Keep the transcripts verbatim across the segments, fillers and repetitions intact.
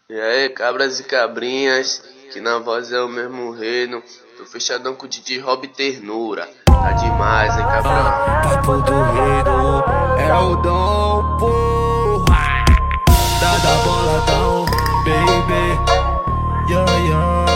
E aí, cabras e cabrinhas, que na voz é o mesmo reino. Tô fechadão com o Didi Rob Ternura. Tá demais, hein, cabrão? Papo do reino é o dom, porra. Dá da boladão, baby. Yeah, yeah.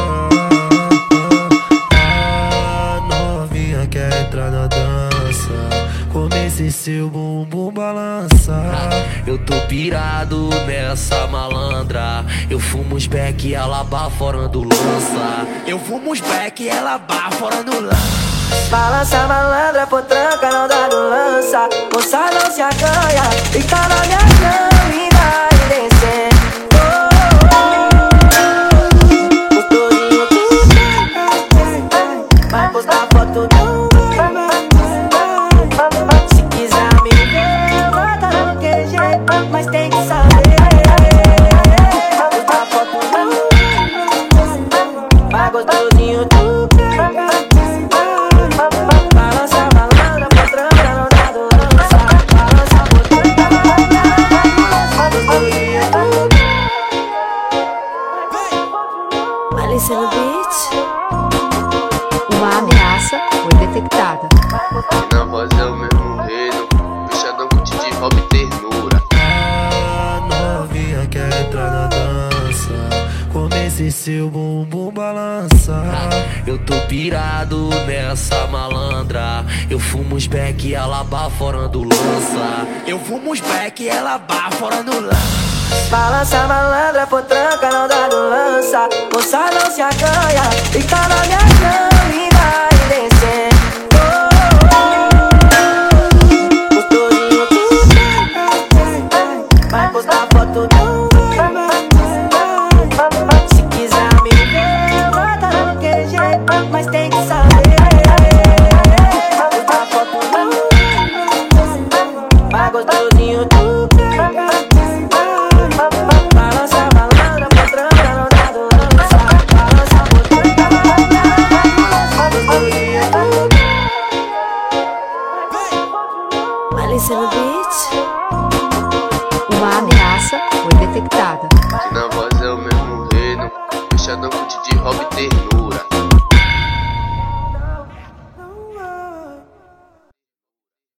A novinha quer entrar na dança. Comece seu bumbum balança. Eu tô pirado nessa malandra. Eu fumo os beck e ela baforando lança. Eu fumo os beck e ela baforando lança. Balança malandra, potranca, não dá no lança. Moça não se acanha, fica na minha cama e vai descer. Gostosinho tu vai postar foto não. Se quiser me ver, mata daquele jeito, mas tem que saber. Vai postar foto não. Vai gostosinho tu. Malícia no beat. Uma ameaça foi detectada. Que na voz é o mesmo reino. Fechadão com o Didi Rob Ternura. A novinha quer entrar na dança. Comece seu bumbum balança. Eu tô pirado nessa malandra. Eu fumo os beck e ela baforando lança. Eu fumo os beck e ela baforando lança. Balança malandra, potranca, não dá no lança. Moça não se acanha, fica na minha cama e vai descer. Gostosinho tu vai postar foto não. Se quiser me ver, mata daquele jeito, mas tem que saber. Vai postar foto não. Vai gostosinho tu. Malícia no beat. Uma ameaça foi detectada. Que na voz é o mesmo reino. Fechadão com o Didi Rob Ternura.